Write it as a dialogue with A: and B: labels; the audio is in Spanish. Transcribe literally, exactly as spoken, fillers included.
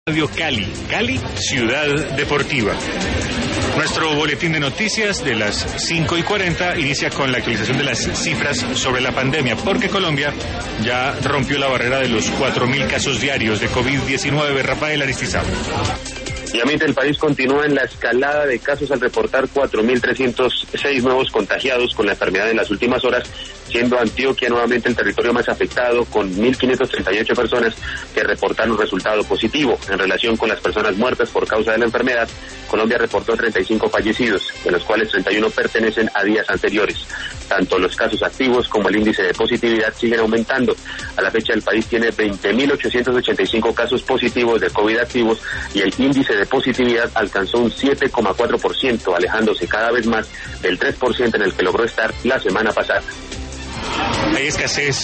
A: Radio Cali, Cali, ciudad deportiva. Nuestro boletín de noticias de las cinco y cuarenta inicia con la actualización de las cifras sobre la pandemia, porque Colombia ya rompió la barrera de los cuatro mil casos diarios de COVID diecinueve. Rafael Aristizábal.
B: Obviamente el país continúa en la escalada de casos al reportar cuatro mil trescientos seis nuevos contagiados con la enfermedad en las últimas horas, siendo Antioquia nuevamente el territorio más afectado con mil quinientas treinta y ocho personas que reportaron resultado positivo. En relación con las personas muertas por causa de la enfermedad, Colombia reportó treinta y cinco fallecidos, de los cuales treinta y uno pertenecen a días anteriores. Tanto los casos activos como el índice de positividad siguen aumentando. A la fecha el país tiene veinte mil ochocientos ochenta y cinco casos positivos de COVID activos y el índice de positividad alcanzó un siete coma cuatro por ciento, alejándose cada vez más del tres por ciento en el que logró estar la semana pasada.
A: Hay escasez